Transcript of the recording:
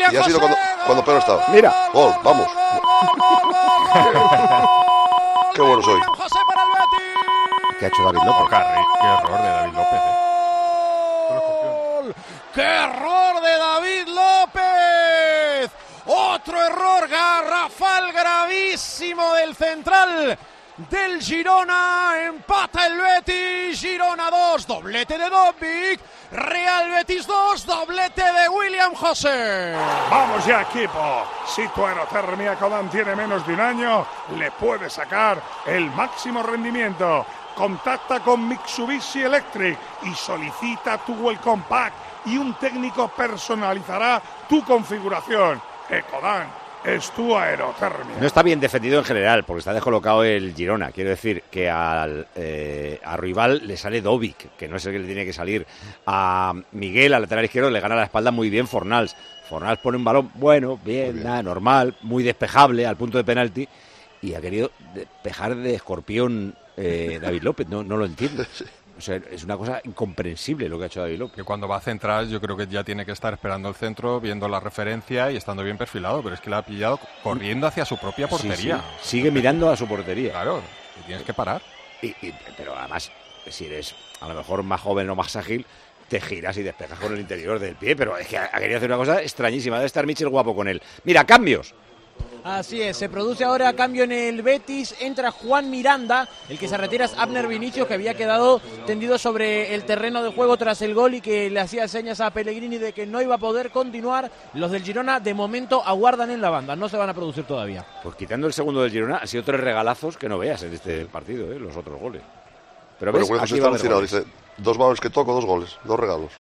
y ha sido cuando peor estaba. Mira. Gol, vamos. Qué bueno soy. ¿Qué ha hecho David López? Qué error de David López, ¡Qué error de David López! Otro error garrafal gravísimo del central del Girona. Empata el Betis. Girona 2, doblete de Dobbik. Real Betis 2, doblete de William José. Vamos ya, equipo. Si tu aerotermia Codan tiene menos de un año, le puedes sacar el máximo rendimiento. Contacta con Mitsubishi Electric y solicita tu Welcome Pack y un técnico personalizará tu configuración. Ecodan es tu aerotermia. No está bien defendido en general, porque está descolocado el Girona. Quiero decir que a Ruibal le sale Dobbik, que no es el que le tiene que salir. A Miguel, al lateral izquierdo, le gana la espalda muy bien Fornals. Fornals pone un balón, bueno, bien, nada, normal, muy despejable, al punto de penalti. Y ha querido despejar de escorpión David López, no lo entiendo. O sea, es una cosa incomprensible lo que ha hecho David López. Que cuando va a centrar yo creo que ya tiene que estar esperando el centro, viendo la referencia y estando bien perfilado, pero es que la ha pillado corriendo hacia su propia portería. Sí. Sigue mirando a su portería. Claro, y tienes que parar. Pero además, si eres a lo mejor más joven o más ágil, te giras y despejas con el interior del pie, pero es que ha querido hacer una cosa extrañísima. Debe estar Michel guapo con él. Mira, cambios. Así es, se produce ahora cambio en el Betis, entra Juan Miranda, el que se retira es Abner Vinicius, que había quedado tendido sobre el terreno de juego tras el gol y que le hacía señas a Pellegrini de que no iba a poder continuar. Los del Girona de momento aguardan en la banda, no se van a producir todavía. Pues quitando el segundo del Girona, ha sido 3 regalazos que no veas en este partido, los otros goles. Pero Bueno, ves, José aquí está va a haber alucinado, goles. dice, 2 balones que toco, 2 goles, 2 regalos.